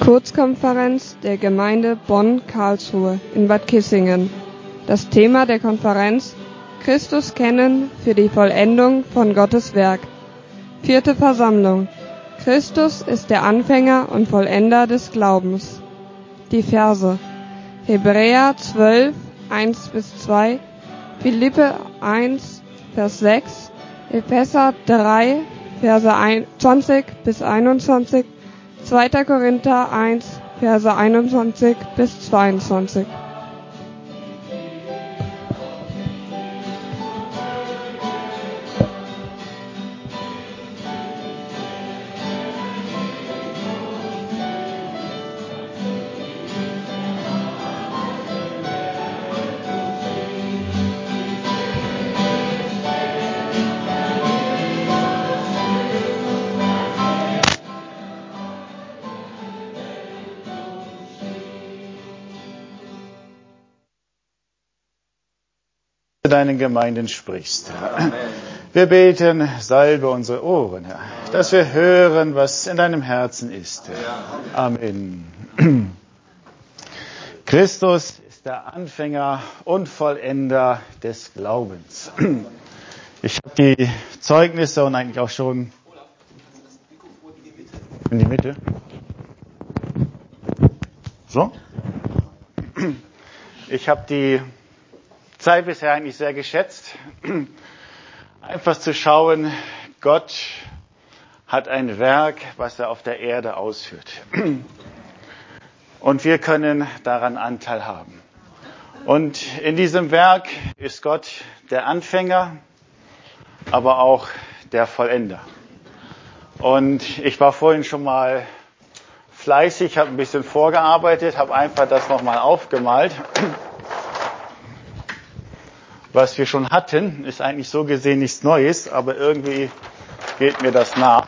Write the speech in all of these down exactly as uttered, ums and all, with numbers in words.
Kurzkonferenz der Gemeinde Bonn-Karlsruhe in Bad Kissingen. Das Thema der Konferenz: Christus kennen für die Vollendung von Gottes Werk. Vierte Versammlung. Christus ist der Anfänger und Vollender des Glaubens. Die Verse: Hebräer zwölf, eins bis zwei, Philippe eins, Vers sechs, Epheser drei, Verse zwanzig bis einundzwanzig, zweiter Korinther eins, Verse einundzwanzig bis zweiundzwanzig. Deinen Gemeinden sprichst, Herr. Wir beten, salbe unsere Ohren, Herr, dass wir hören, was in deinem Herzen ist, Herr. Amen. Christus ist der Anfänger und Vollender des Glaubens. Ich habe die Zeugnisse und eigentlich auch schon in die Mitte. So? Ich habe die Zeit bisher eigentlich sehr geschätzt, einfach zu schauen, Gott hat ein Werk, was er auf der Erde ausführt. Und wir können daran Anteil haben. Und in diesem Werk ist Gott der Anfänger, aber auch der Vollender. Und ich war vorhin schon mal fleißig, habe ein bisschen vorgearbeitet, habe einfach das nochmal aufgemalt. Was wir schon hatten, ist eigentlich so gesehen nichts Neues, aber irgendwie geht mir das nach.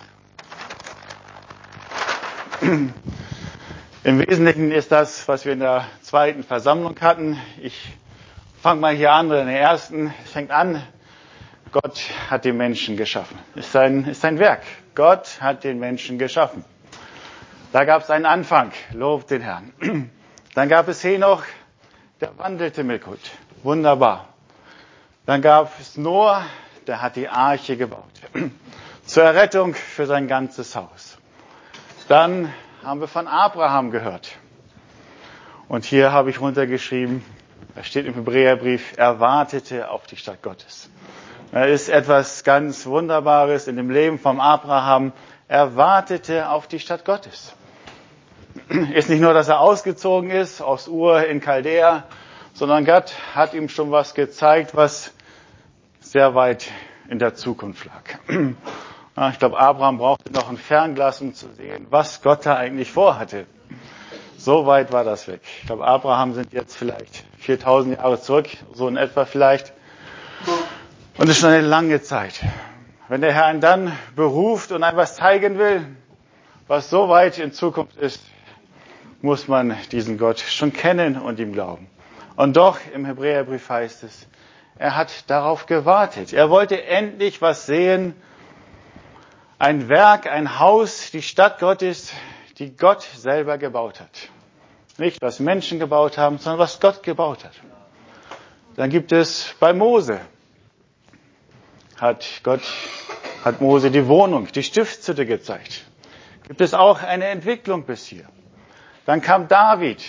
Im Wesentlichen ist das, was wir in der zweiten Versammlung hatten. Ich fange mal hier an, oder in der ersten. Es fängt an, Gott hat den Menschen geschaffen. Ist sein, ist sein Werk. Gott hat den Menschen geschaffen. Da gab es einen Anfang, lobt den Herrn. Dann gab es Henoch, der wandelte mit Gott. Wunderbar. Dann gab es Noah, der hat die Arche gebaut. Zur Errettung für sein ganzes Haus. Dann haben wir von Abraham gehört. Und hier habe ich runtergeschrieben, da steht im Hebräerbrief, er wartete auf die Stadt Gottes. Da ist etwas ganz Wunderbares in dem Leben von Abraham. Er wartete auf die Stadt Gottes. Ist nicht nur, dass er ausgezogen ist aus Ur in Chaldea, sondern Gott hat ihm schon was gezeigt, was sehr weit in der Zukunft lag. Ich glaube, Abraham brauchte noch ein Fernglas, um zu sehen, was Gott da eigentlich vorhatte. So weit war das weg. Ich glaube, Abraham sind jetzt vielleicht viertausend Jahre zurück, so in etwa vielleicht. Und das ist schon eine lange Zeit. Wenn der Herr ihn dann beruft und einem was zeigen will, was so weit in Zukunft ist, muss man diesen Gott schon kennen und ihm glauben. Und doch, im Hebräerbrief heißt es, er hat darauf gewartet. Er wollte endlich was sehen. Ein Werk, ein Haus, die Stadt Gottes, die Gott selber gebaut hat. Nicht, was Menschen gebaut haben, sondern was Gott gebaut hat. Dann gibt es bei Mose, hat Gott, hat Mose die Wohnung, die Stiftshütte gezeigt. Gibt es auch eine Entwicklung bis hier. Dann kam David.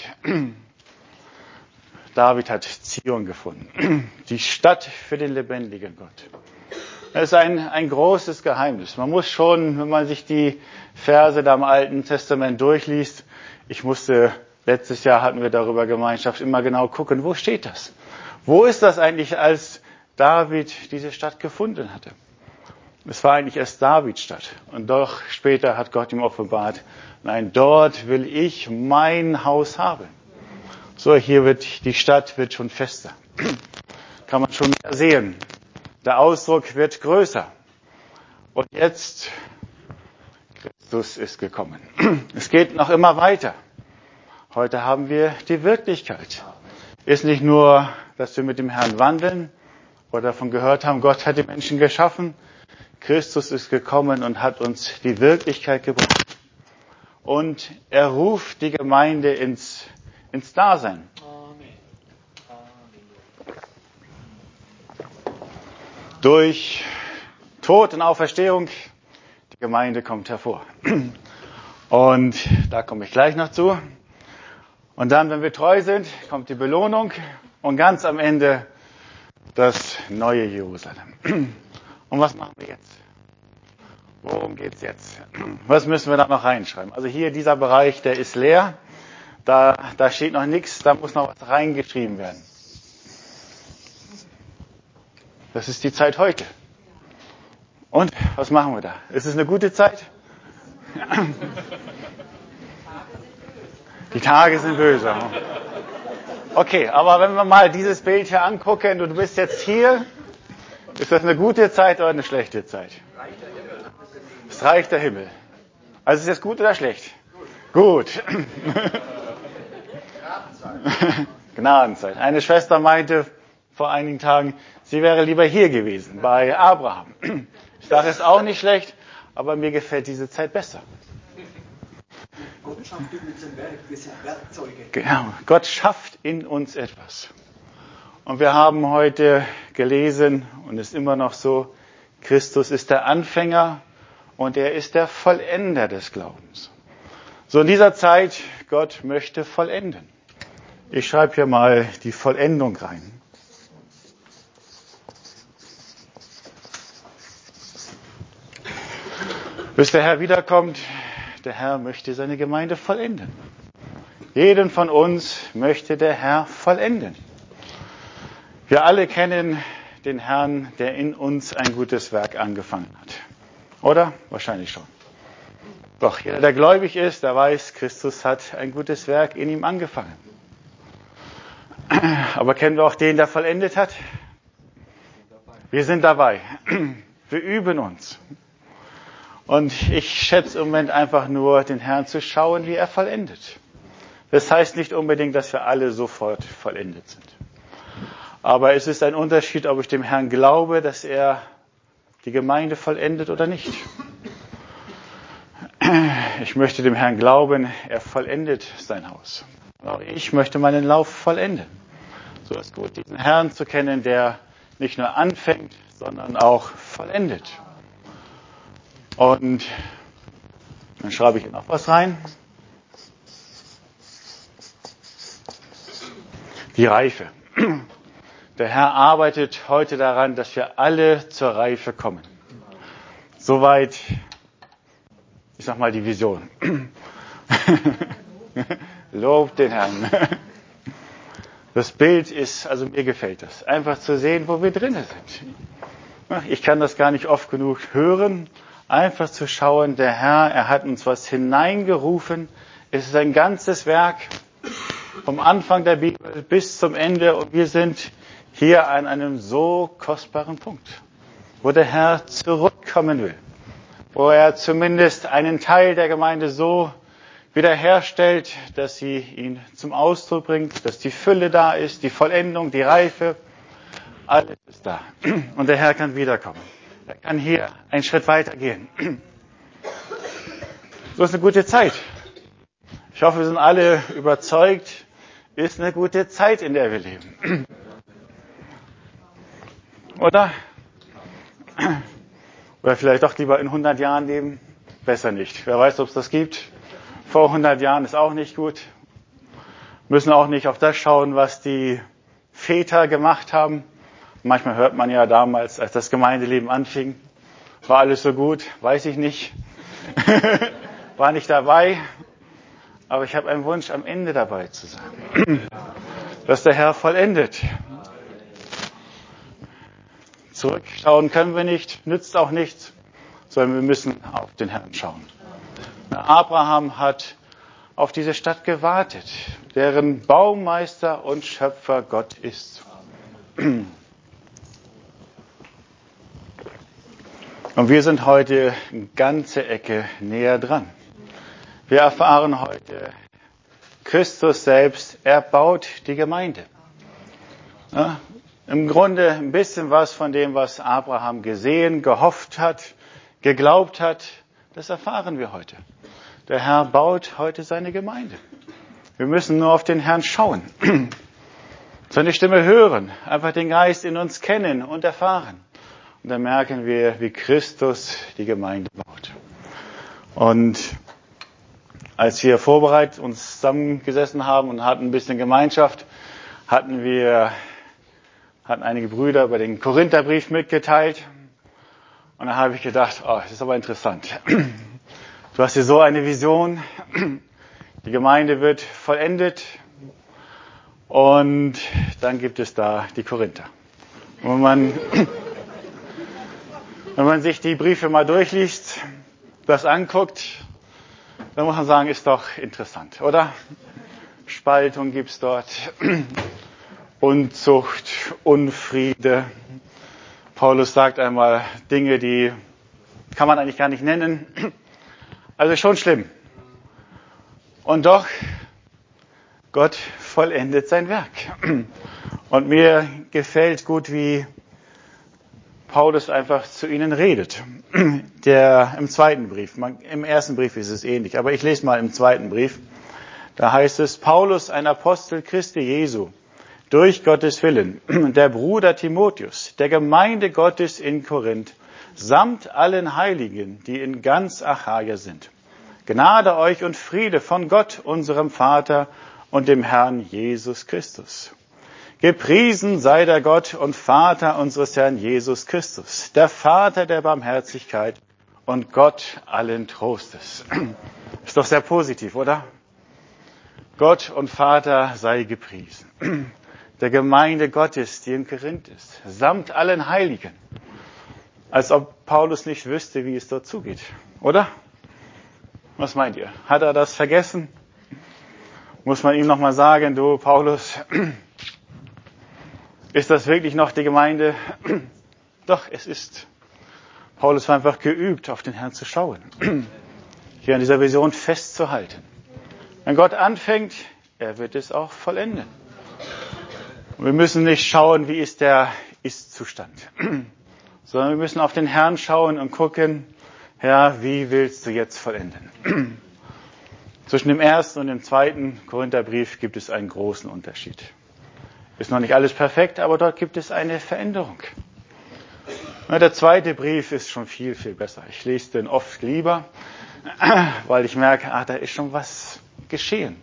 David hat Zion gefunden. Die Stadt für den lebendigen Gott. Das ist ein, ein großes Geheimnis. Man muss schon, wenn man sich die Verse da im Alten Testament durchliest, ich musste, letztes Jahr hatten wir darüber Gemeinschaft, immer genau gucken, wo steht das? Wo ist das eigentlich, als David diese Stadt gefunden hatte? Es war eigentlich erst Davids Stadt. Und doch später hat Gott ihm offenbart, nein, dort will ich mein Haus haben. So, hier wird, die Stadt wird schon fester. Kann man schon mehr sehen. Der Ausdruck wird größer. Und jetzt, Christus ist gekommen. Es geht noch immer weiter. Heute haben wir die Wirklichkeit. Ist nicht nur, dass wir mit dem Herrn wandeln oder davon gehört haben, Gott hat die Menschen geschaffen. Christus ist gekommen und hat uns die Wirklichkeit gebracht. und er ruft die Gemeinde ins, ins Dasein. Durch Tod und Auferstehung, die Gemeinde kommt hervor. Und da komme ich gleich noch zu. Und dann, wenn wir treu sind, kommt die Belohnung und ganz am Ende das neue Jerusalem. Und was machen wir jetzt? Worum geht's jetzt? Was müssen wir da noch reinschreiben? Also hier dieser Bereich, der ist leer. Da, da steht noch nichts, da muss noch was reingeschrieben werden. Das ist die Zeit heute. Und was machen wir da? Ist es eine gute Zeit? Die Tage sind böse. Okay, aber wenn wir mal dieses Bild hier angucken und du bist jetzt hier, ist das eine gute Zeit oder eine schlechte Zeit? Das Reich der Himmel. Also ist das gut oder schlecht? Gut. Gnadenzeit. Eine Schwester meinte vor einigen Tagen, sie wäre lieber hier gewesen, bei Abraham. Ich sage, es ist auch nicht schlecht, aber mir gefällt diese Zeit besser. Gott schafft in uns ein Werk, wir sind Werkzeuge. Genau, Gott schafft in uns etwas. Und wir haben heute gelesen, und es ist immer noch so, Christus ist der Anfänger und er ist der Vollender des Glaubens. So in dieser Zeit, Gott möchte vollenden. Ich schreibe hier mal die Vollendung rein. Bis der Herr wiederkommt, der Herr möchte seine Gemeinde vollenden. Jeden von uns möchte der Herr vollenden. Wir alle kennen den Herrn, der in uns ein gutes Werk angefangen hat. Oder? Wahrscheinlich schon. Doch jeder, der gläubig ist, der weiß, Christus hat ein gutes Werk in ihm angefangen. Aber kennen wir auch den, der vollendet hat? Wir sind dabei. Wir üben uns. Und ich schätze im Moment einfach nur, den Herrn zu schauen, wie er vollendet. Das heißt nicht unbedingt, dass wir alle sofort vollendet sind. Aber es ist ein Unterschied, ob ich dem Herrn glaube, dass er die Gemeinde vollendet oder nicht. Ich möchte dem Herrn glauben, er vollendet sein Haus. Auch ich möchte meinen Lauf vollenden. So ist gut, diesen Herrn zu kennen, der nicht nur anfängt, sondern auch vollendet. Und dann schreibe ich hier noch was rein. Die Reife. Der Herr arbeitet heute daran, dass wir alle zur Reife kommen. Soweit, ich sag mal, die Vision. Lob den Herrn. Das Bild ist, also mir gefällt das, einfach zu sehen, wo wir drinnen sind. Ich kann das gar nicht oft genug hören. Einfach zu schauen, der Herr, er hat uns was hineingerufen. Es ist ein ganzes Werk, vom Anfang der Bibel bis zum Ende. Und wir sind hier an einem so kostbaren Punkt, wo der Herr zurückkommen will. Wo er zumindest einen Teil der Gemeinde so wiederherstellt, dass sie ihn zum Ausdruck bringt, dass die Fülle da ist, die Vollendung, die Reife. Alles ist da. Und der Herr kann wiederkommen. Er kann hier einen Schritt weiter gehen. So ist eine gute Zeit. Ich hoffe, wir sind alle überzeugt, ist eine gute Zeit, in der wir leben. Oder? Oder vielleicht doch lieber in hundert Jahren leben? Besser nicht. Wer weiß, ob es das gibt. Vor hundert Jahren ist auch nicht gut. Müssen auch nicht auf das schauen, was die Väter gemacht haben. Manchmal hört man ja damals, als das Gemeindeleben anfing, war alles so gut, weiß ich nicht. War nicht dabei. Aber ich habe einen Wunsch, am Ende dabei zu sein. Dass der Herr vollendet. Zurückschauen können wir nicht, nützt auch nichts, sondern wir müssen auf den Herrn schauen. Abraham hat auf diese Stadt gewartet, deren Baumeister und Schöpfer Gott ist. Und wir sind heute eine ganze Ecke näher dran. Wir erfahren heute, Christus selbst, er baut die Gemeinde. Ja, im Grunde ein bisschen was von dem, was Abraham gesehen, gehofft hat, geglaubt hat, das erfahren wir heute. Der Herr baut heute seine Gemeinde. Wir müssen nur auf den Herrn schauen, seine Stimme hören, einfach den Geist in uns kennen und erfahren. Und dann merken wir, wie Christus die Gemeinde baut. Und als wir vorbereitet uns zusammengesessen haben und hatten ein bisschen Gemeinschaft, hatten wir, hatten einige Brüder über den Korintherbrief mitgeteilt. Und da habe ich gedacht, oh, das ist aber interessant. Du hast hier so eine Vision. Die Gemeinde wird vollendet. Und dann gibt es da die Korinther. Und wenn man, wenn man sich die Briefe mal durchliest, das anguckt, dann muss man sagen, ist doch interessant, oder? Spaltung gibt's dort, Unzucht, Unfriede. Paulus sagt einmal Dinge, die kann man eigentlich gar nicht nennen. Also schon schlimm. Und doch, Gott vollendet sein Werk. Und mir gefällt gut, wie Paulus einfach zu ihnen redet. Der im zweiten Brief, man, im ersten Brief ist es ähnlich, aber ich lese mal im zweiten Brief. Da heißt es, Paulus, ein Apostel Christi Jesu, durch Gottes Willen, der Bruder Timotheus, der Gemeinde Gottes in Korinth, samt allen Heiligen, die in ganz Achaia sind. Gnade euch und Friede von Gott, unserem Vater und dem Herrn Jesus Christus. Gepriesen sei der Gott und Vater unseres Herrn Jesus Christus, der Vater der Barmherzigkeit und Gott allen Trostes. Ist doch sehr positiv, oder? Gott und Vater sei gepriesen. Der Gemeinde Gottes, die in Korinth ist, samt allen Heiligen. Als ob Paulus nicht wüsste, wie es dort zugeht, oder? Was meint ihr? Hat er das vergessen? Muss man ihm nochmal sagen, du Paulus, ist das wirklich noch die Gemeinde? Doch, es ist. Paulus war einfach geübt, auf den Herrn zu schauen. Hier an dieser Vision festzuhalten. Wenn Gott anfängt, er wird es auch vollenden. Und wir müssen nicht schauen, wie ist der Ist-Zustand, sondern wir müssen auf den Herrn schauen und gucken, Herr, wie willst du jetzt vollenden? Zwischen dem ersten und dem zweiten Korintherbrief gibt es einen großen Unterschied. Ist noch nicht alles perfekt, aber dort gibt es eine Veränderung. Der zweite Brief ist schon viel, viel besser. Ich lese den oft lieber, weil ich merke, ah, da ist schon was geschehen.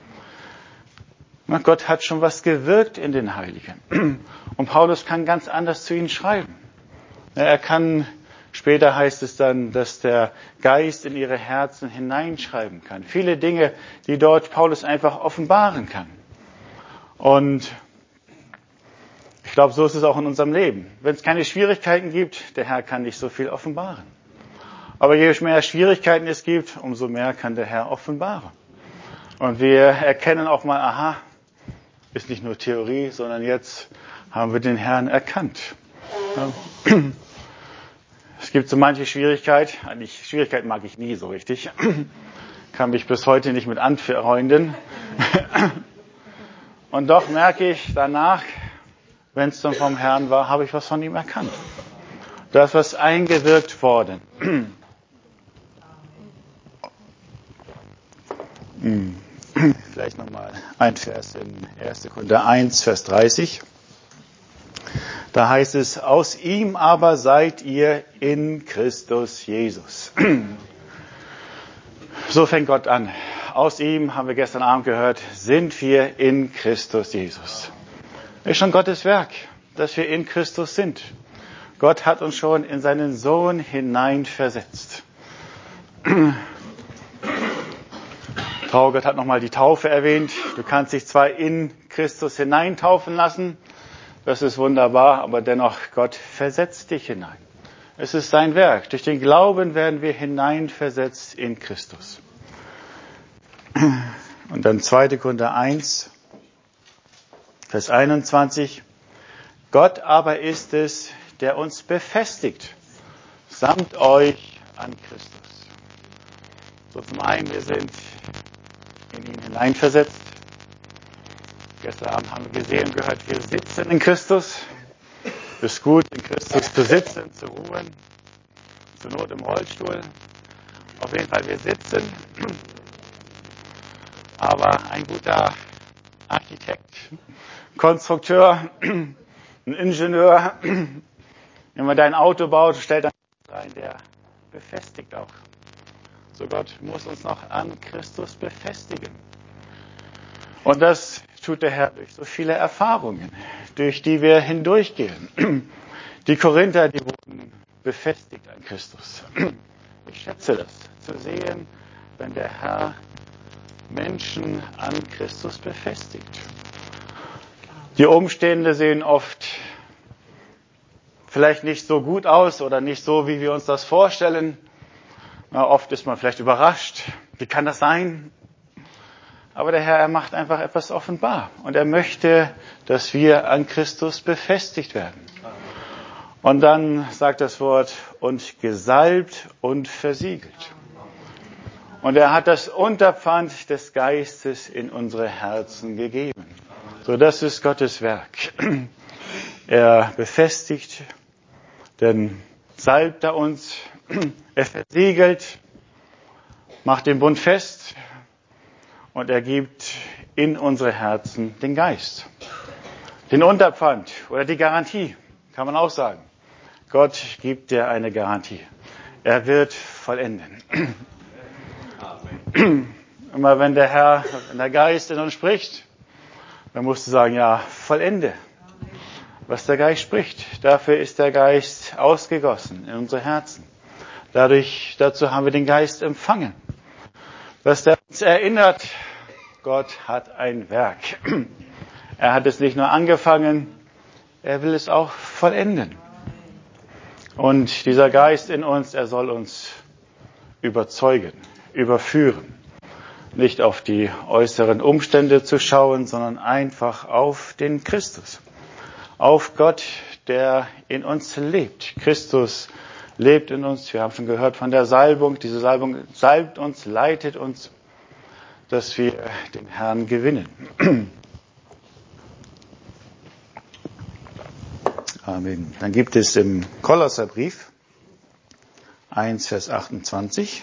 Gott hat schon was gewirkt in den Heiligen. Und Paulus kann ganz anders zu ihnen schreiben. Er kann, später heißt es dann, dass der Geist in ihre Herzen hineinschreiben kann. Viele Dinge, die dort Paulus einfach offenbaren kann. Und ich glaube, so ist es auch in unserem Leben. Wenn es keine Schwierigkeiten gibt, der Herr kann nicht so viel offenbaren. Aber je mehr Schwierigkeiten es gibt, umso mehr kann der Herr offenbaren. Und wir erkennen auch mal, aha, ist nicht nur Theorie, sondern jetzt haben wir den Herrn erkannt. Es gibt so manche Schwierigkeit, eigentlich Schwierigkeit mag ich nie so richtig, kann mich bis heute nicht mit anfreunden. Und doch merke ich danach, wenn es dann vom Herrn war, habe ich was von ihm erkannt. Da ist was eingewirkt worden. Vielleicht nochmal ein Vers in erster Korinther eins, Vers dreißig. Da heißt es, aus ihm aber seid ihr in Christus Jesus. So fängt Gott an. Aus ihm, haben wir gestern Abend gehört, sind wir in Christus Jesus. Ist schon Gottes Werk, dass wir in Christus sind. Gott hat uns schon in seinen Sohn hineinversetzt. Traugott hat nochmal die Taufe erwähnt. Du kannst dich zwar in Christus hineintaufen lassen, das ist wunderbar, aber dennoch, Gott versetzt dich hinein. Es ist sein Werk. Durch den Glauben werden wir hineinversetzt in Christus. Und dann zweiter Korinther eins, Vers einundzwanzig. Gott aber ist es, der uns befestigt, samt euch an Christus. So zum einen, wir sind in ihn hineinversetzt. Gestern Abend haben wir gesehen und gehört, wir sitzen in Christus. Es ist gut, in Christus zu sitzen, zu ruhen, zur Not im Rollstuhl. auf jeden Fall, wir sitzen. Aber ein guter Architekt, Konstrukteur, ein Ingenieur, wenn man dein Auto baut, stellt dann rein, der befestigt auch. So Gott muss uns noch an Christus befestigen. Und das tut der Herr durch so viele Erfahrungen, durch die wir hindurchgehen. Die Korinther, die wurden befestigt an Christus. Ich schätze das, zu sehen, wenn der Herr Menschen an Christus befestigt. Die Umstände sehen oft vielleicht nicht so gut aus oder nicht so, wie wir uns das vorstellen. Na, oft ist man vielleicht überrascht. Wie kann das sein? Aber der Herr, er macht einfach etwas offenbar. Und er möchte, dass wir an Christus befestigt werden. Und dann sagt das Wort, und gesalbt und versiegelt. Und er hat das Unterpfand des Geistes in unsere Herzen gegeben. So, das ist Gottes Werk. Er befestigt, dann salbt er uns, er versiegelt, macht den Bund fest und er gibt in unsere Herzen den Geist. Den Unterpfand oder die Garantie, kann man auch sagen. Gott gibt dir eine Garantie. Er wird vollenden. Immer wenn der Herr, wenn der Geist in uns spricht, dann musst du sagen, ja, vollende, was der Geist spricht. Dafür ist der Geist ausgegossen in unsere Herzen. Dadurch, dazu haben wir den Geist empfangen. Dass der uns erinnert, Gott hat ein Werk. Er hat es nicht nur angefangen, er will es auch vollenden. Und dieser Geist in uns, er soll uns überzeugen, überführen. Nicht auf die äußeren Umstände zu schauen, sondern einfach auf den Christus. Auf Gott, der in uns lebt. Christus lebt in uns. Wir haben schon gehört von der Salbung. Diese Salbung salbt uns, leitet uns, dass wir den Herrn gewinnen. Amen. Dann gibt es im Kolosserbrief eins, Vers achtundzwanzig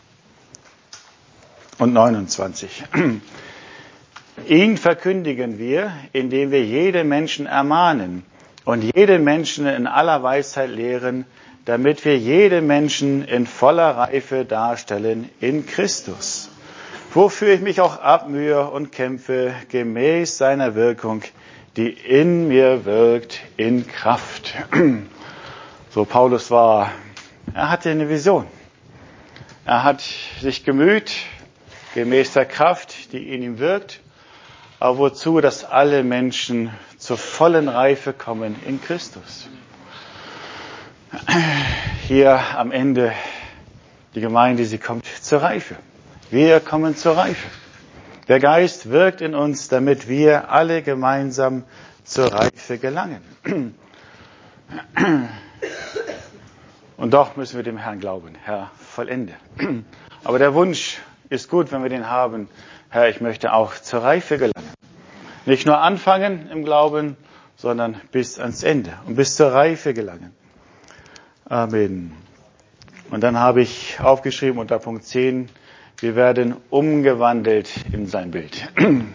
und neunundzwanzig. Ihn verkündigen wir, indem wir jede Menschen ermahnen und jede Menschen in aller Weisheit lehren, damit wir jede Menschen in voller Reife darstellen in Christus. Wofür ich mich auch abmühe und kämpfe, gemäß seiner Wirkung, die in mir wirkt, in Kraft. So, Paulus war, er hatte eine Vision. Er hat sich gemüht, gemäß der Kraft, die in ihm wirkt, aber wozu, dass alle Menschen zur vollen Reife kommen in Christus. Hier am Ende die Gemeinde, sie kommt zur Reife. Wir kommen zur Reife. Der Geist wirkt in uns, damit wir alle gemeinsam zur Reife gelangen. Und doch müssen wir dem Herrn glauben. Herr, vollende. Aber der Wunsch ist gut, wenn wir den haben. Herr, ich möchte auch zur Reife gelangen. Nicht nur anfangen im Glauben, sondern bis ans Ende und bis zur Reife gelangen. Amen. Und dann habe ich aufgeschrieben unter Punkt zehn, wir werden umgewandelt in sein Bild.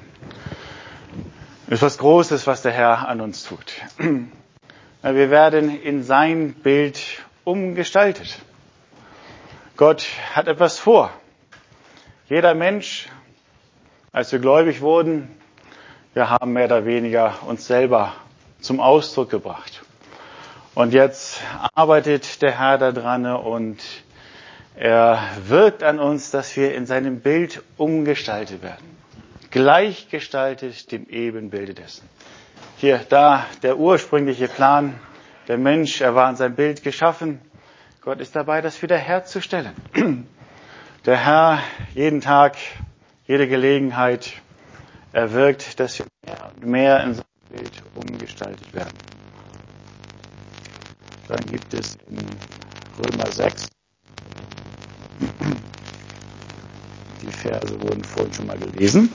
Das ist was Großes, was der Herr an uns tut. Wir werden in sein Bild umgestaltet. Gott hat etwas vor. Jeder Mensch, als wir gläubig wurden, wir haben mehr oder weniger uns selber zum Ausdruck gebracht. Und jetzt arbeitet der Herr daran und er wirkt an uns, dass wir in seinem Bild umgestaltet werden. Gleichgestaltet dem Ebenbilde dessen. Hier, da, der ursprüngliche Plan. Der Mensch, er war in sein Bild geschaffen. Gott ist dabei, das wiederherzustellen. Der Herr, jeden Tag, jede Gelegenheit, er wirkt, dass wir mehr und mehr in sein Bild umgestaltet werden. Dann gibt es in Römer sechs, die Verse wurden vorhin schon mal gelesen.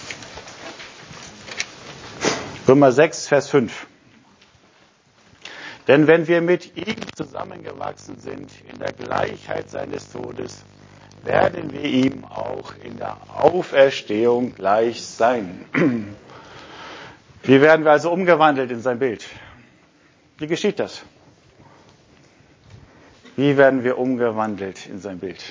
Römer sechs, Vers fünf. Denn wenn wir mit ihm zusammengewachsen sind in der Gleichheit seines Todes, werden wir ihm auch in der Auferstehung gleich sein. Wie werden wir also umgewandelt in sein Bild? Wie geschieht das? Wie werden wir umgewandelt in sein Bild?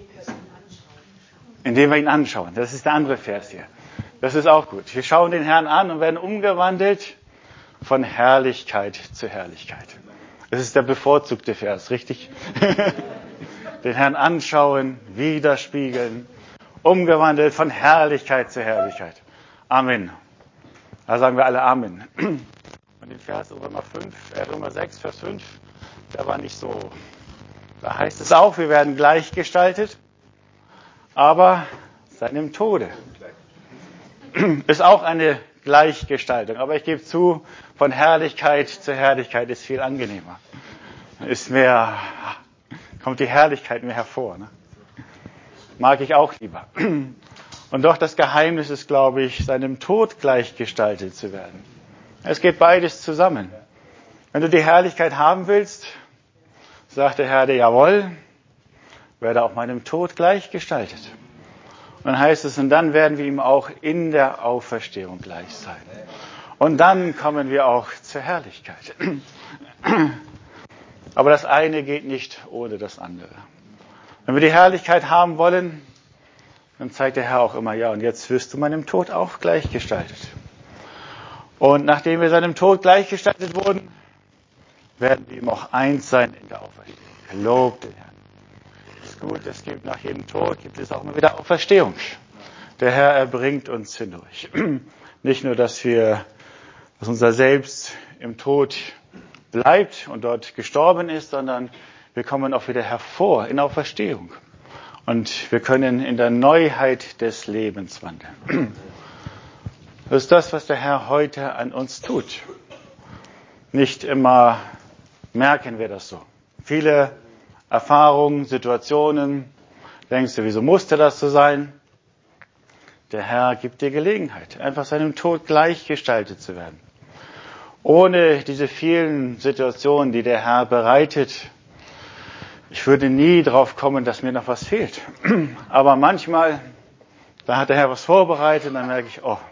Indem wir ihn anschauen. Das ist der andere Vers hier. Das ist auch gut. Wir schauen den Herrn an und werden umgewandelt von Herrlichkeit zu Herrlichkeit. Das ist der bevorzugte Vers, richtig? Den Herrn anschauen, widerspiegeln, umgewandelt von Herrlichkeit zu Herrlichkeit. Amen. Da sagen wir alle Amen. Und den Vers Römer fünf, äh Römer sechs, Vers fünf, der war nicht so. Da heißt es auch, wir werden gleichgestaltet, aber seinem Tode. Ist auch eine Gleichgestaltung. Aber ich gebe zu, von Herrlichkeit zu Herrlichkeit ist viel angenehmer. Ist mehr, kommt die Herrlichkeit mehr hervor. Ne? Mag ich auch lieber. Und doch das Geheimnis ist, glaube ich, seinem Tod gleichgestaltet zu werden. Es geht beides zusammen. Wenn du die Herrlichkeit haben willst, sagt der Herr dir, jawohl, werde auch meinem Tod gleichgestaltet. Und dann heißt es, und dann werden wir ihm auch in der Auferstehung gleich sein. Und dann kommen wir auch zur Herrlichkeit. Aber das eine geht nicht ohne das andere. Wenn wir die Herrlichkeit haben wollen, dann zeigt der Herr auch immer, ja, und jetzt wirst du meinem Tod auch gleichgestaltet. Und nachdem wir seinem Tod gleichgestaltet wurden, werden wir ihm auch eins sein in der Auferstehung. Gelobt den Herrn. Ist gut, es gibt nach jedem Tod, gibt es auch immer wieder Auferstehung. Der Herr erbringt uns hindurch. Nicht nur, dass wir, dass unser Selbst im Tod bleibt und dort gestorben ist, sondern wir kommen auch wieder hervor in Auferstehung. Und wir können in der Neuheit des Lebens wandeln. Das ist das, was der Herr heute an uns tut. Nicht immer merken wir das so. Viele Erfahrungen, Situationen, denkst du, wieso musste das so sein? Der Herr gibt dir Gelegenheit, einfach seinem Tod gleichgestaltet zu werden. Ohne diese vielen Situationen, die der Herr bereitet, ich würde nie drauf kommen, dass mir noch was fehlt. Aber manchmal, da hat der Herr was vorbereitet, und dann merke ich, oh,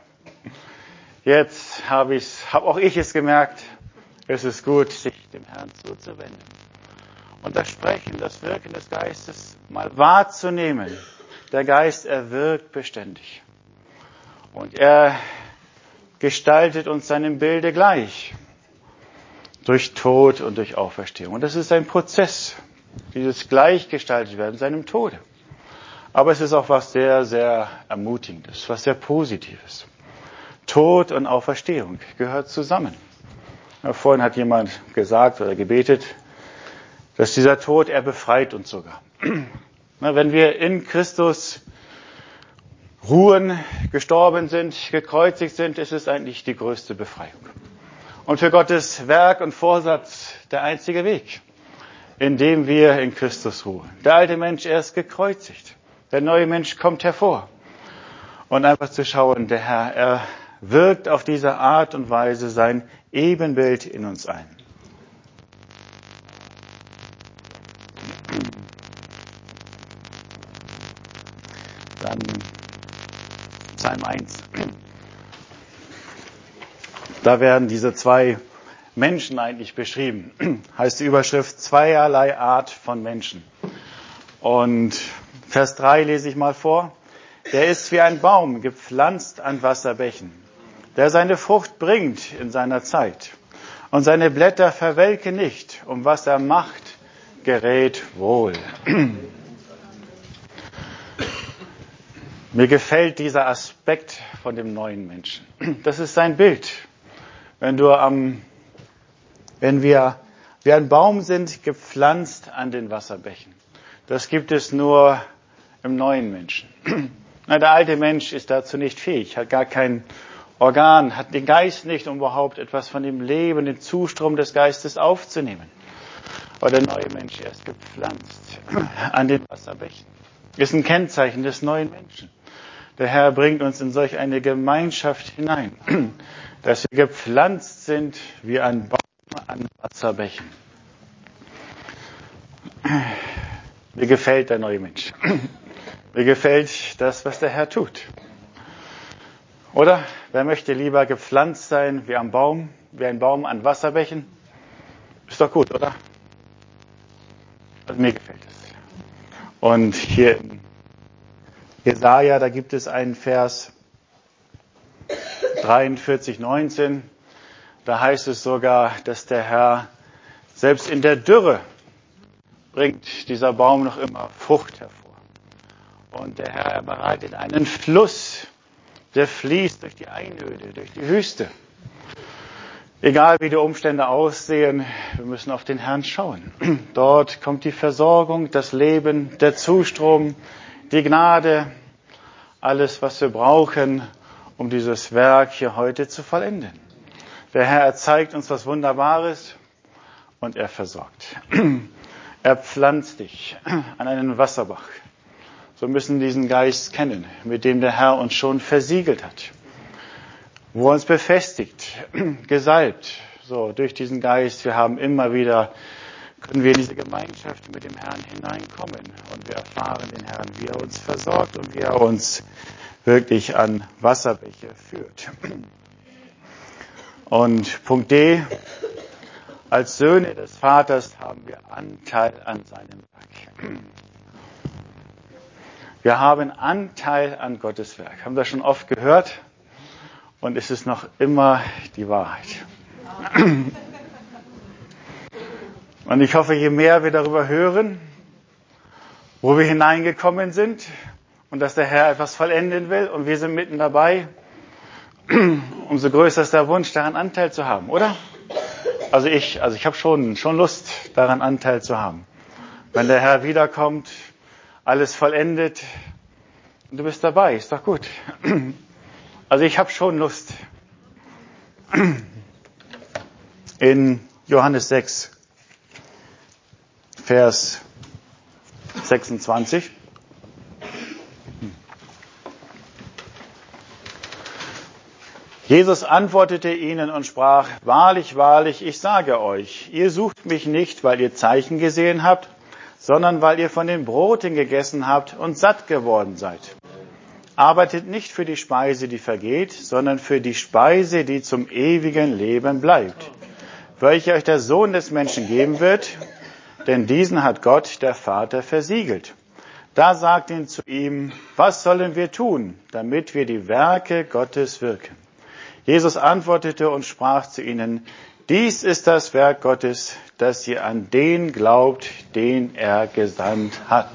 jetzt habe ich's, habe auch ich es gemerkt, es ist gut, sich dem Herrn zuzuwenden. Und das Sprechen, das Wirken des Geistes mal wahrzunehmen. Der Geist, er wirkt beständig. Und er gestaltet uns seinem Bilde gleich. Durch Tod und durch Auferstehung. Und das ist ein Prozess, dieses gleichgestaltet werden, seinem Tode. Aber es ist auch was sehr, sehr Ermutigendes, was sehr Positives. Tod und Auferstehung gehört zusammen. Ja, vorhin hat jemand gesagt oder gebetet, dass dieser Tod, er befreit uns sogar. Na, wenn wir in Christus ruhen, gestorben sind, gekreuzigt sind, ist es eigentlich die größte Befreiung. Und für Gottes Werk und Vorsatz der einzige Weg, in dem wir in Christus ruhen. Der alte Mensch, er ist gekreuzigt. Der neue Mensch kommt hervor. Und einfach zu schauen, der Herr, er wirkt auf diese Art und Weise sein Ebenbild in uns ein. Dann Psalm eins. Da werden diese zwei Menschen eigentlich beschrieben. Heißt die Überschrift zweierlei Art von Menschen. Und Vers drei lese ich mal vor. Der ist wie ein Baum, gepflanzt an Wasserbächen, der seine Frucht bringt in seiner Zeit. Und seine Blätter verwelken nicht, um was er macht, gerät wohl. Mir gefällt dieser Aspekt von dem neuen Menschen. Das ist sein Bild. Wenn du am, wenn wir wie ein Baum sind, gepflanzt an den Wasserbächen. Das gibt es nur im neuen Menschen. Na, der alte Mensch ist dazu nicht fähig, hat gar kein Organ, hat den Geist nicht, um überhaupt etwas von dem Leben, den Zustrom des Geistes aufzunehmen. Aber der neue Mensch, er ist gepflanzt an den Wasserbächen. Ist ein Kennzeichen des neuen Menschen. Der Herr bringt uns in solch eine Gemeinschaft hinein, dass wir gepflanzt sind wie ein Baum an Wasserbächen. Mir gefällt der neue Mensch. Mir gefällt das, was der Herr tut. Oder? Wer möchte lieber gepflanzt sein wie ein Baum, wie ein Baum an Wasserbächen? Ist doch gut, oder? Also mir gefällt es. Und hier in Jesaja, da gibt es einen Vers dreiundvierzig, neunzehn. Da heißt es sogar, dass der Herr selbst in der Dürre bringt dieser Baum noch immer Frucht hervor. Und der Herr bereitet einen Fluss, der fließt durch die Einöde, durch die Wüste. Egal wie die Umstände aussehen, wir müssen auf den Herrn schauen. Dort kommt die Versorgung, das Leben, der Zustrom, die Gnade, alles, was wir brauchen, um dieses Werk hier heute zu vollenden. Der Herr zeigt uns was Wunderbares und er versorgt. Er pflanzt dich an einen Wasserbach. So müssen wir diesen Geist kennen, mit dem der Herr uns schon versiegelt hat. Wo er uns befestigt, gesalbt. So, durch diesen Geist, wir haben immer wieder, können wir in diese Gemeinschaft mit dem Herrn hineinkommen. Und wir erfahren den Herrn, wie er uns versorgt und wie er uns wirklich an Wasserbäche führt. Und Punkt D, als Söhne des Vaters haben wir Anteil an seinem Werk. Wir haben Anteil an Gottes Werk. Haben wir schon oft gehört und es ist noch immer die Wahrheit. Und ich hoffe, je mehr wir darüber hören, wo wir hineingekommen sind und dass der Herr etwas vollenden will und wir sind mitten dabei, umso größer ist der Wunsch, daran Anteil zu haben, oder? Also ich, also ich habe schon, schon Lust, daran Anteil zu haben. Wenn der Herr wiederkommt, alles vollendet und du bist dabei, ist doch gut. Also ich habe schon Lust. In Johannes sechs, Vers sechsundzwanzig. Jesus antwortete ihnen und sprach, wahrlich, wahrlich, ich sage euch, ihr sucht mich nicht, weil ihr Zeichen gesehen habt, sondern weil ihr von den Broten gegessen habt und satt geworden seid. Arbeitet nicht für die Speise, die vergeht, sondern für die Speise, die zum ewigen Leben bleibt, welche euch der Sohn des Menschen geben wird, denn diesen hat Gott, der Vater, versiegelt. Da sagt ihn zu ihm, was sollen wir tun, damit wir die Werke Gottes wirken? Jesus antwortete und sprach zu ihnen, dies ist das Werk Gottes, dass ihr an den glaubt, den er gesandt hat.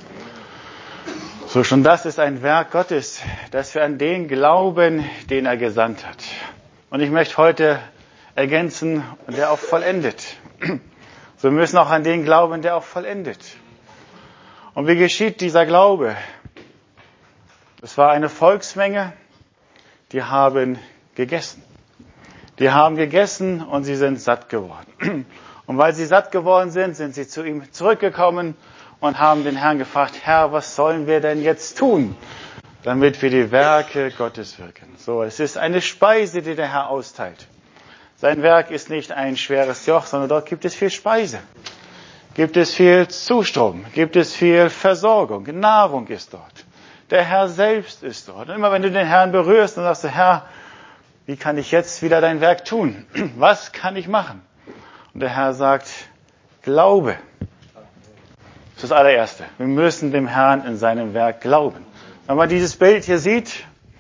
So, schon das ist ein Werk Gottes, dass wir an den glauben, den er gesandt hat. Und ich möchte heute ergänzen, der auch vollendet. So, wir müssen auch an den glauben, der auch vollendet. Und wie geschieht dieser Glaube? Es war eine Volksmenge, die haben gegessen. Die haben gegessen und sie sind satt geworden. Und weil sie satt geworden sind, sind sie zu ihm zurückgekommen und haben den Herrn gefragt, Herr, was sollen wir denn jetzt tun, damit wir die Werke Gottes wirken? So, es ist eine Speise, die der Herr austeilt. Sein Werk ist nicht ein schweres Joch, sondern dort gibt es viel Speise. Gibt es viel Zustrom, gibt es viel Versorgung, Nahrung ist dort. Der Herr selbst ist dort. Und immer wenn du den Herrn berührst, dann sagst du, Herr, wie kann ich jetzt wieder dein Werk tun? Was kann ich machen? Und der Herr sagt, Glaube. Das ist das allererste. Wir müssen dem Herrn in seinem Werk glauben. Wenn man dieses Bild hier sieht,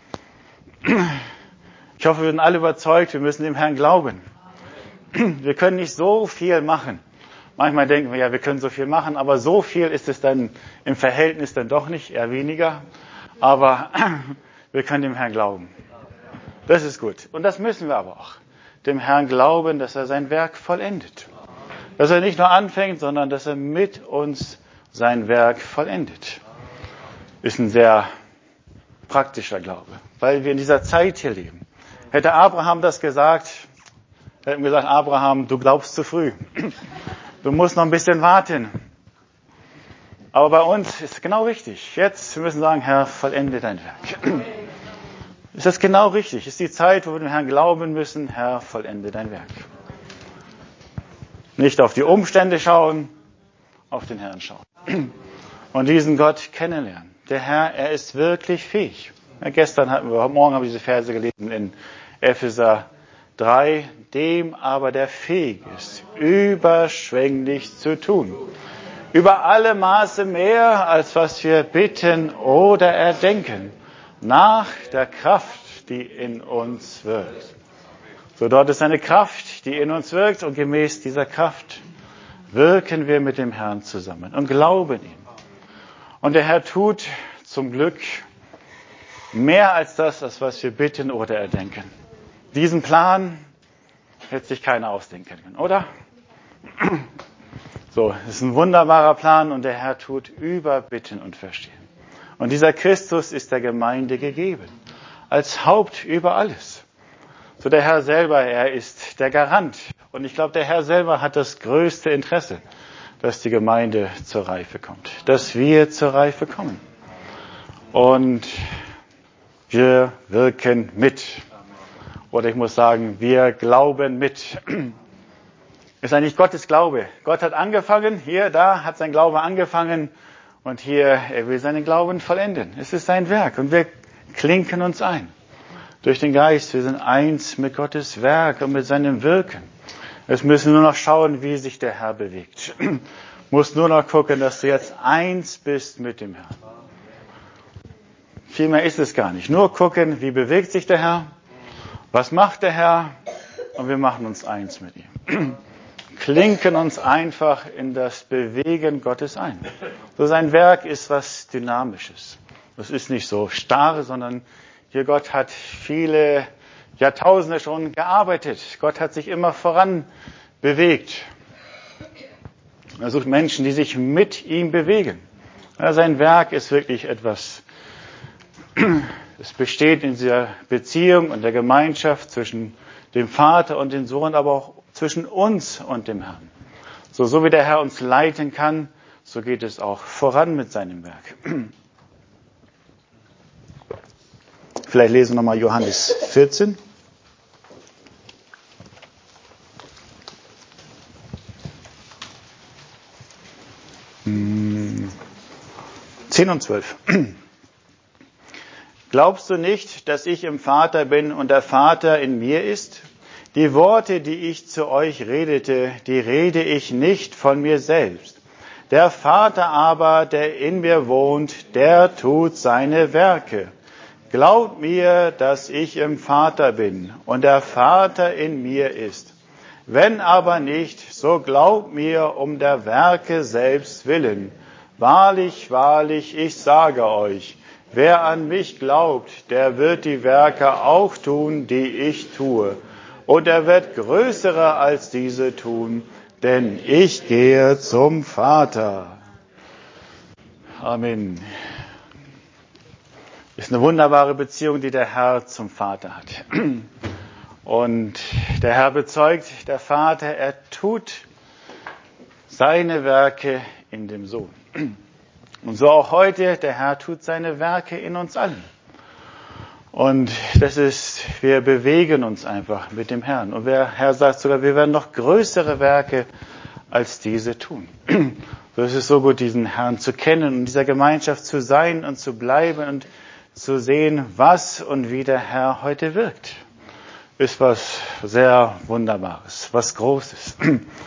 ich hoffe, wir sind alle überzeugt, wir müssen dem Herrn glauben. Wir können nicht so viel machen. Manchmal denken wir, ja, wir können so viel machen, aber so viel ist es dann im Verhältnis dann doch nicht, eher weniger. Aber wir können dem Herrn glauben. Das ist gut. Und das müssen wir aber auch. Dem Herrn glauben, dass er sein Werk vollendet. Dass er nicht nur anfängt, sondern dass er mit uns sein Werk vollendet. Ist ein sehr praktischer Glaube, weil wir in dieser Zeit hier leben. Hätte Abraham das gesagt, hätten wir gesagt, Abraham, du glaubst zu früh. Du musst noch ein bisschen warten. Aber bei uns ist es genau richtig. Jetzt, wir müssen sagen, Herr, vollende dein Werk. Ist das genau richtig? Ist die Zeit, wo wir dem Herrn glauben müssen, Herr, vollende dein Werk. Nicht auf die Umstände schauen, auf den Herrn schauen. Und diesen Gott kennenlernen. Der Herr, er ist wirklich fähig. Ja, gestern hatten wir, heute Morgen haben wir diese Verse gelesen in Epheser drei. Dem aber, der fähig ist, überschwänglich zu tun. Über alle Maße mehr, als was wir bitten oder erdenken. Nach der Kraft, die in uns wirkt. So, dort ist eine Kraft, die in uns wirkt, und gemäß dieser Kraft wirken wir mit dem Herrn zusammen und glauben ihm. Und der Herr tut zum Glück mehr als das, als was wir bitten oder erdenken. Diesen Plan hätte sich keiner ausdenken können, oder? So, es ist ein wunderbarer Plan, und der Herr tut über Bitten und Verstehen. Und dieser Christus ist der Gemeinde gegeben, als Haupt über alles. So, der Herr selber, er ist der Garant. Und ich glaube, der Herr selber hat das größte Interesse, dass die Gemeinde zur Reife kommt, dass wir zur Reife kommen. Und wir wirken mit. Oder ich muss sagen, wir glauben mit. Ist eigentlich Gottes Glaube. Gott hat angefangen, hier, da hat sein Glaube angefangen, und hier, er will seinen Glauben vollenden. Es ist sein Werk, und wir klinken uns ein. Durch den Geist, wir sind eins mit Gottes Werk und mit seinem Wirken. Jetzt müssen wir nur noch schauen, wie sich der Herr bewegt. Muss nur noch gucken, dass du jetzt eins bist mit dem Herrn. Viel mehr ist es gar nicht. Nur gucken, wie bewegt sich der Herr, was macht der Herr, und wir machen uns eins mit ihm. Klinken uns einfach in das Bewegen Gottes ein. So, sein Werk ist was Dynamisches. Das ist nicht so starr, sondern hier Gott hat viele Jahrtausende schon gearbeitet. Gott hat sich immer voran bewegt. Er sucht Menschen, die sich mit ihm bewegen. Ja, sein Werk ist wirklich etwas, es besteht in dieser Beziehung und der Gemeinschaft zwischen dem Vater und dem Sohn, aber auch zwischen uns und dem Herrn. So, so wie der Herr uns leiten kann, so geht es auch voran mit seinem Werk. Vielleicht lesen wir nochmal Johannes vierzehn. zehn und zwölf. Glaubst du nicht, dass ich im Vater bin und der Vater in mir ist? Die Worte, die ich zu euch redete, die rede ich nicht von mir selbst. Der Vater aber, der in mir wohnt, der tut seine Werke. Glaubt mir, dass ich im Vater bin und der Vater in mir ist. Wenn aber nicht, so glaubt mir um der Werke selbst willen. Wahrlich, wahrlich, ich sage euch, wer an mich glaubt, der wird die Werke auch tun, die ich tue. Und er wird größere als diese tun, denn ich gehe zum Vater. Amen. Ist eine wunderbare Beziehung, die der Herr zum Vater hat. Und der Herr bezeugt, der Vater, er tut seine Werke in dem Sohn. Und so auch heute, der Herr tut seine Werke in uns allen. Und das ist, wir bewegen uns einfach mit dem Herrn. Und der Herr sagt sogar, wir werden noch größere Werke als diese tun. So ist es so gut, diesen Herrn zu kennen und in dieser Gemeinschaft zu sein und zu bleiben und zu sehen, was und wie der Herr heute wirkt. Ist was sehr Wunderbares, was Großes.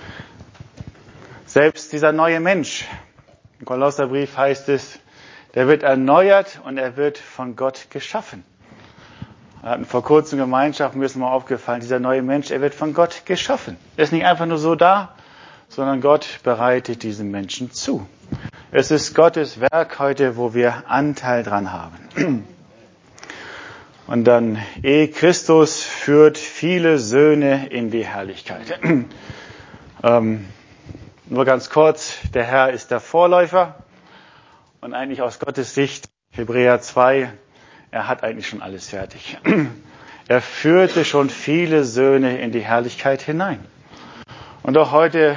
Selbst dieser neue Mensch, im Kolosserbrief heißt es, der wird erneuert und er wird von Gott geschaffen. Wir hatten vor kurzem Gemeinschaft, mir ist mal aufgefallen, dieser neue Mensch, er wird von Gott geschaffen. Er ist nicht einfach nur so da, sondern Gott bereitet diesen Menschen zu. Es ist Gottes Werk heute, wo wir Anteil dran haben. Und dann, eh Christus führt viele Söhne in die Herrlichkeit. ähm, nur ganz kurz, der Herr ist der Vorläufer und eigentlich aus Gottes Sicht, Hebräer zwei, er hat eigentlich schon alles fertig. Er führte schon viele Söhne in die Herrlichkeit hinein. Und auch heute,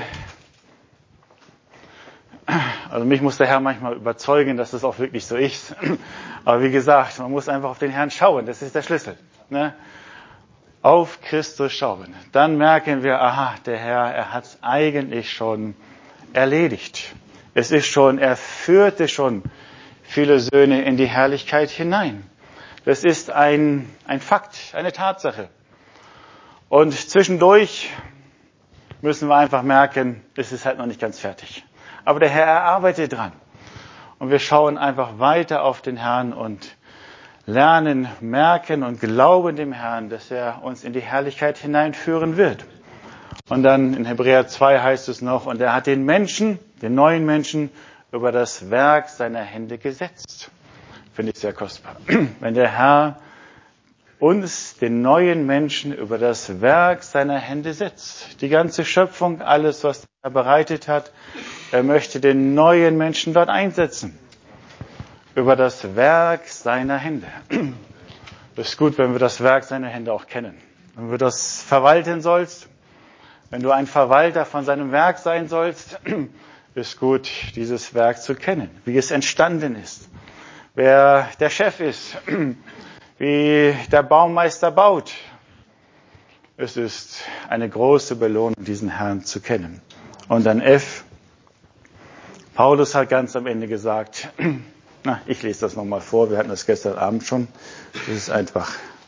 also mich muss der Herr manchmal überzeugen, dass das auch wirklich so ist. Aber wie gesagt, man muss einfach auf den Herrn schauen, das ist der Schlüssel. Ne? auf Christus schauen, dann merken wir, aha, der Herr, er hat es eigentlich schon erledigt. Es ist schon, er führte schon viele Söhne in die Herrlichkeit hinein. Das ist ein, ein Fakt, eine Tatsache. Und zwischendurch müssen wir einfach merken, es ist halt noch nicht ganz fertig. Aber der Herr, er arbeitet dran. Und wir schauen einfach weiter auf den Herrn und lernen, merken und glauben dem Herrn, dass er uns in die Herrlichkeit hineinführen wird. Und dann in Hebräer zwei heißt es noch, und er hat den Menschen, den neuen Menschen, über das Werk seiner Hände gesetzt. Finde ich sehr kostbar. Wenn der Herr uns, den neuen Menschen, über das Werk seiner Hände setzt. Die ganze Schöpfung, alles, was er bereitet hat, er möchte den neuen Menschen dort einsetzen. Über das Werk seiner Hände. Es ist gut, wenn wir das Werk seiner Hände auch kennen. Wenn du das verwalten sollst, wenn du ein Verwalter von seinem Werk sein sollst, ist gut, dieses Werk zu kennen, wie es entstanden ist, wer der Chef ist, wie der Baumeister baut. Es ist eine große Belohnung, diesen Herrn zu kennen. Und dann F. Paulus hat ganz am Ende gesagt, na, ich lese das nochmal vor, wir hatten das gestern Abend schon. Das ist einfach.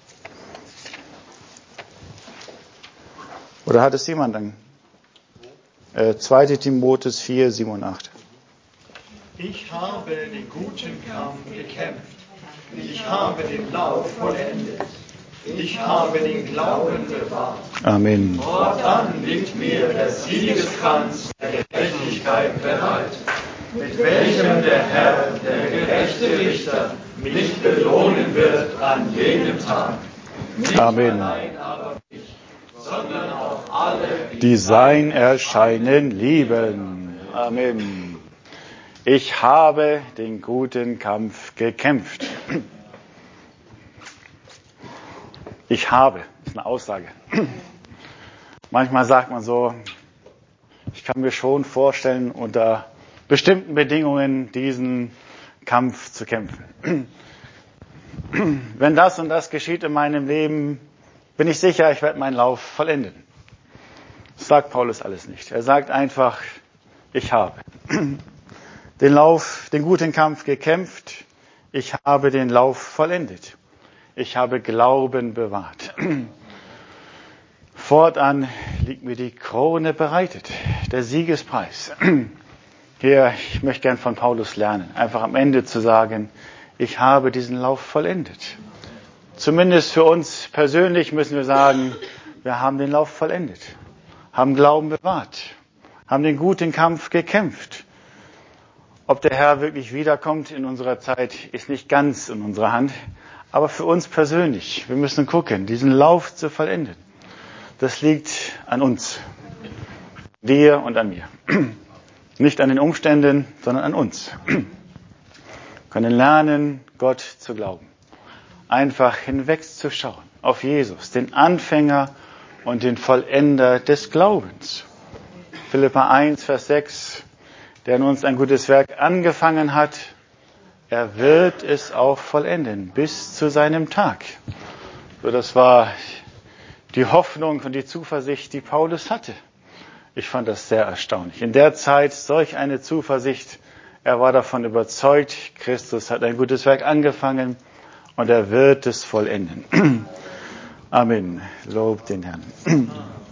Oder hat es jemand dann? Äh, zweiter Timotheus vier, sieben und acht. Ich habe den guten Kampf gekämpft. Ich habe den Lauf vollendet. Ich habe den Glauben bewahrt. Amen. Fortan liegt mir der Siegeskranz der Gerechtigkeit bereit, mit welchem der Herr, der gerechte Richter, mich belohnen wird an jenem Tag. Nicht Amen. allein aber mich, sondern auch alle, Die sein Erscheinen lieben. Amen. Ich habe den guten Kampf gekämpft. Ich habe, ist eine Aussage. Manchmal sagt man so, ich kann mir schon vorstellen, unter bestimmten Bedingungen diesen Kampf zu kämpfen. Wenn das und das geschieht in meinem Leben, bin ich sicher, ich werde meinen Lauf vollenden. Das sagt Paulus alles nicht. Er sagt einfach, ich habe den Lauf, den guten Kampf gekämpft. Ich habe den Lauf vollendet. Ich habe Glauben bewahrt. Fortan liegt mir die Krone bereitet, der Siegespreis. Hier, ich möchte gern von Paulus lernen, einfach am Ende zu sagen, ich habe diesen Lauf vollendet. Zumindest für uns persönlich müssen wir sagen, wir haben den Lauf vollendet, haben Glauben bewahrt, haben den guten Kampf gekämpft. Ob der Herr wirklich wiederkommt in unserer Zeit, ist nicht ganz in unserer Hand. Aber für uns persönlich, wir müssen gucken, diesen Lauf zu vollenden. Das liegt an uns, dir und an mir. Nicht an den Umständen, sondern an uns. Wir können lernen, Gott zu glauben. Einfach hinwegzuschauen auf Jesus, den Anfänger und den Vollender des Glaubens. Philipper eins, Vers sechs, der in uns ein gutes Werk angefangen hat, er wird es auch vollenden, bis zu seinem Tag. So, das war die Hoffnung und die Zuversicht, die Paulus hatte. Ich fand das sehr erstaunlich. In der Zeit solch eine Zuversicht. Er war davon überzeugt, Christus hat ein gutes Werk angefangen und er wird es vollenden. Amen. Lob den Herrn.